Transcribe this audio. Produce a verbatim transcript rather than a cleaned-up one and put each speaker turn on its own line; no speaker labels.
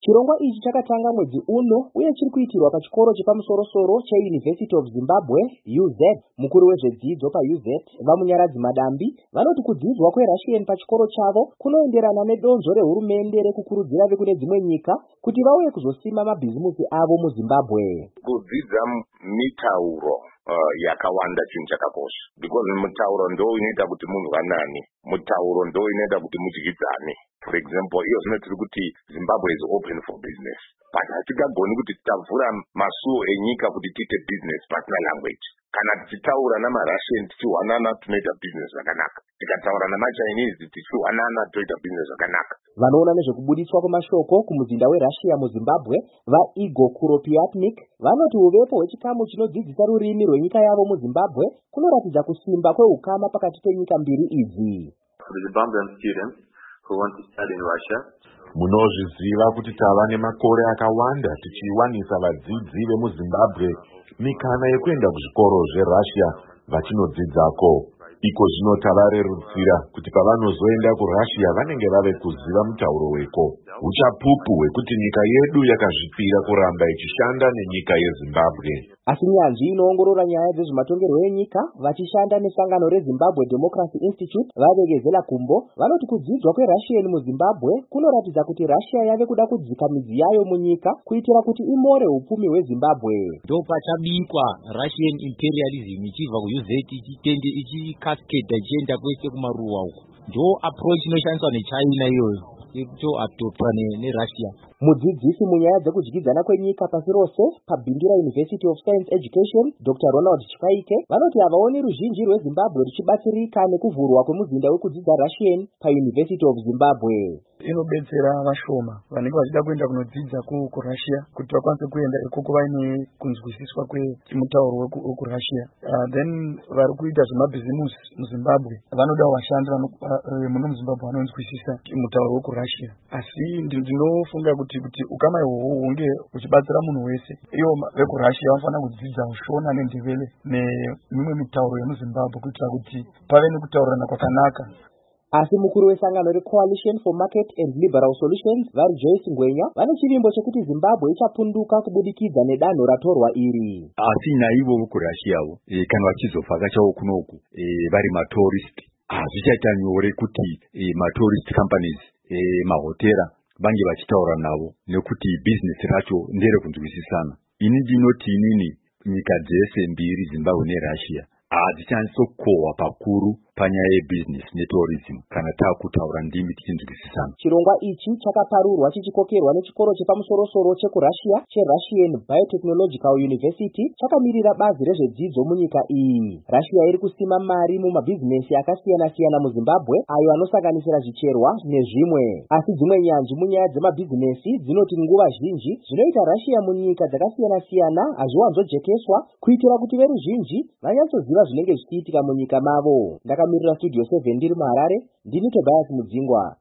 Chirongwa ichi chakatanga mwedzi uno uye chiri kuitirwa pachikoro chepamusoro-soro cheUniversity of Zimbabwe U Z. Mukuru wezvedzidzo paU Z Vamunyaradzi Madambi vanoti kudzidzwa kweRussian pachikoro chavo kunoenderana nedonzvo rehurumende rekukurudzira vekune dzimwe nyika kuti vauye kuzosima mabhizimusi avo muZimbabwe.
Kudzidza mitauro uh, yakawanda chinhu chakakosha because mutauro ndo inoita kuti munhu anani, mutauro ndo inoita kuti mudyidzane. For example, iyo zvino tiri kuti Zimbabwe is open for business. But hatigagoni kuti tavhura masuo enyika kuti tiite business pasina language. Kana tichitaura namaRussian tichiwanana tunoita business zvakanaka. Tikataura namaChinese tichiwanana toita business zvakanaka.
Vanoona nezvekubudiswa kwemashoko kumuzinda weRussia muZimbabwe vaIgor Kuropiatnik vanoti uvepo hwechikamu chinodzidzisa rurimi rwenyika yavo muZimbabwe kunoratidza kusimba kweukama pakati penyika mbiri idzi.
For the Zimbabwean students who want to study in Russia,
munozviziva kuti tava nemakore akawanda tichiwanisa vadzidzi vemuZimbabwe mikana yekuenda kuzvikoro zveRussia vachinodzidzako. Iko zvino tavarerutsira kuti pavanozoenda kuRussia vanenge vave kuziva mutauro weko. Uchapupu hwekuti nyika yedu yakazvipira kuramba ichishanda nenyika yeZimbabwe.
Asi nyanzvi inoongorora nyaya dzezvematongerwo enyika vachishanda nesangano reZimbabwe Democracy Institute vavekezela kumbo vanoti kudzidzwa kweRussian muZimbabwe kunoratidza kuti Russia yave kuda kudzika midzi yayo munyika kuitira kuti imore upfumi hweZimbabwe.
Ndo pachabikwa Russian imperialism ichibva kuU Z ichitende ichikascade ichienda kwese kumaruwa uko. Ndo approach inoshandiswa neChina iyoyo ito adoptwa neRussia.
Mudzidzisi munyaya dzekudyidzana kwenyika pasi rose paBindira University of Science Education Doctor Ronald Chikaike vanoti havaoni ruzhinji rweZimbabwe ruchibatsirika nekuvhurwa kwemuzinda wekudzidza Russian paUniversity of Zimbabwe.
Inobetsera vashoma vanenge vachida kuenda kunodzidza kuRussia kuti vakwanise kuenda ikoko vaine kunzwisiswa kwemutauro wekuRussia. Uh, then vari kuita zvemabhizimusi muZimbabwe vanoda vashandi muno muZimbabwe vanonzwisisa mutauro wekuRussia. Asi ndinofunga kuti kuti ukama ihwohwo hunge uchibatsira munhu wese. Ivo vekuRussia vanofanira kudzidza ushona nendevele nemimwe mitauro yemuZimbabwe kuitira kuti pave nekutaurirana kwakanaka.
Asi mukuru wesangano reCoalition for Market and Liberal Solutions vari Joyce Ngwenya vane chivimbo chekuti Zimbabwe ichapunduka kubudikidza nedanho ratorwa iri.
Asi naivo vekuRussiawo e, kana vachizovhakachawo kunoku e, vari matourist hazvichaita nyore kuti e, matourist companies e, mahotera vange vachitaura navo nekuti business racho nderekunzwisisana. Ini ndinoti inini nyika dzese mbiri Zimbabwe neRussia hadzichanyasokohwa pakuru panyaya yebusiness netourism kana taakutaura ndimi tichinzwisisana.
Chirongwa ichi chakaparurwa chichikokerwa nechikoro chepamusoro-soro chekuRussia cheRussian Biotechnological University chakamirira bazi rezvedzidzo munyika iyi. Russia iri kusima mari mumabhizinesi akasiyana-siyana muZimbabwe ayo anosanganisira zvicherwa nezvimwe. Asi dzimwe nyanzvi munyaya dzemabhizinesi dzinoti nguva zhinji zvinoita Russia munyika dzakasiyana-siyana hazviwanzojekeswa kuitira kuti veruzhinji vanyatsoziva zvinenge zvichiitika munyika mavo. Ndakamirira Studio seven ndiri muHarare, ndini Tobias Mudzingwa.